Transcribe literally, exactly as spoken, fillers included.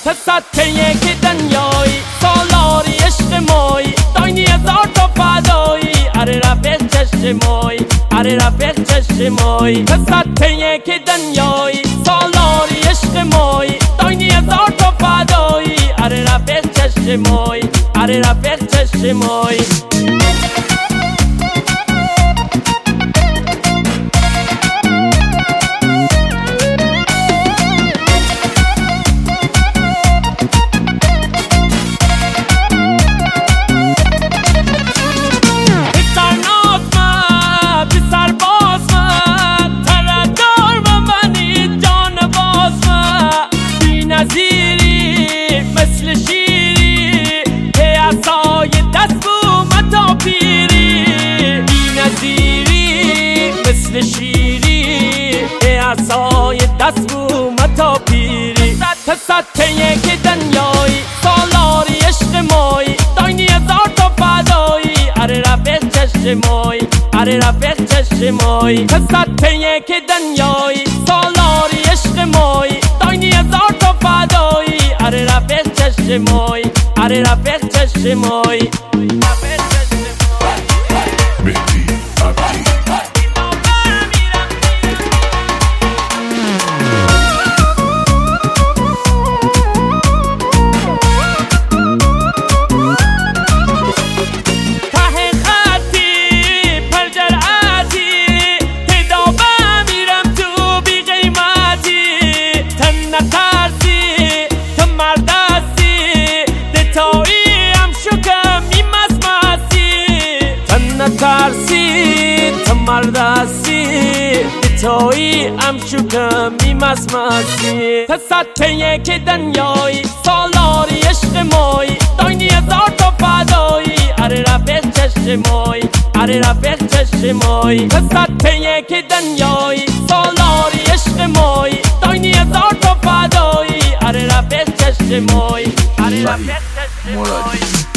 سطح یک دنیایی سالاری عشق مایی داینی هزار تا فدایی اره رفیق چشم مایی اره رفیق چشم مایی سطح یک دنیایی سالاری عشق مایی داینی هزار تا فدایی اره رفیق چشم مایی اره رفیق چشم مایی مثل شیری که عصای دست بومت تا پیری بی نظیری مثل شیری که عصای دست بومت تا پیری سطح یک دنیایی سالاری عشق مایی داینی هزار تا فدایی اره رفیق چشم مایی اره رفیق چشم مایی سطح یک دنیایی سالاری عشق مایی داینی هزار تا فدایی اره رفیق چشم مایی اره رفیق چشم مایی ترسی تو مرد هستی تویی ام شکم میمسمسی سطح یک دنیایی سالاری عشق مایی داینی هزار تا فدایی اره رفیق چشم مایی اره رفیق چشم مایی سطح یک دنیایی سالاری عشق مایی داینی هزار تا فدایی اره رفیق چشم مایی اره رفیق چشم مایی